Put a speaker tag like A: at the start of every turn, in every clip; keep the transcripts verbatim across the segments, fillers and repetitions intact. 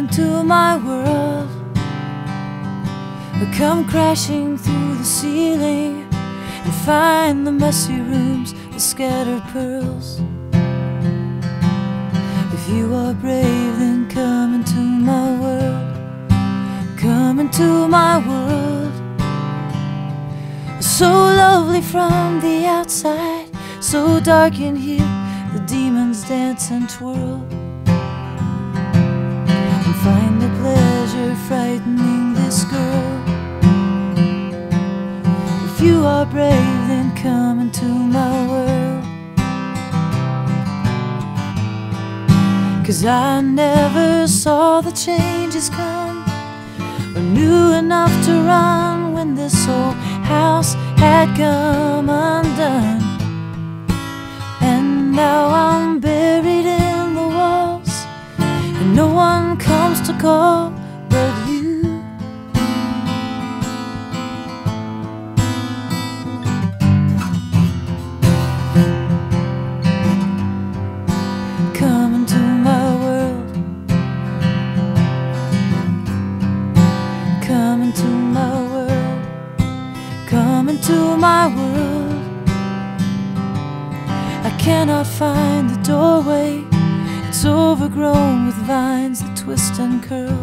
A: into my world, or come crashing through the ceiling and find the messy rooms, the scattered pearls. If you are brave, then come into my world, come into my world. So lovely from the outside, so dark in here, the demons dance and twirl, and find the pleasure frightening this girl. If you are brave, then come into my world, 'cause I never saw the changes come, or knew enough to run when this old house had come undone. And now I'm buried in the walls, and no one comes to call but you. Come into my world, come into my world, come into my world. I cannot find the doorway, it's overgrown with vines that twist and curl.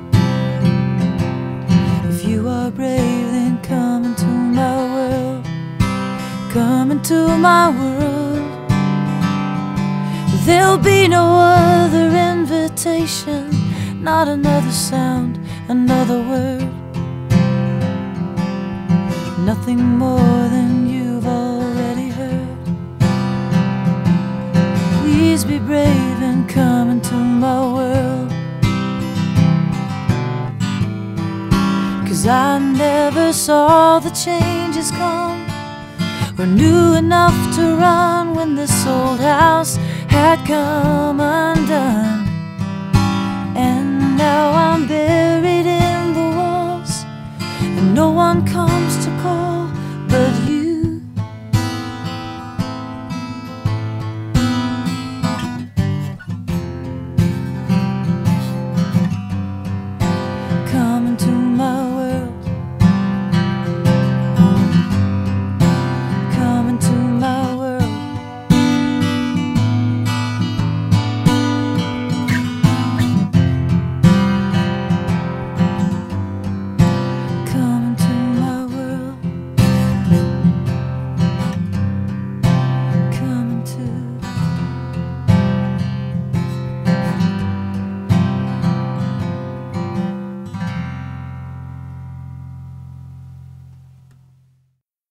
A: If you are brave, then come into my world, come into my world. There'll be no other invitation, not another sound, another word, nothing more than you've already heard. Please be brave and come into my world, 'cause I never saw the changes come, or knew enough to run when this old house had come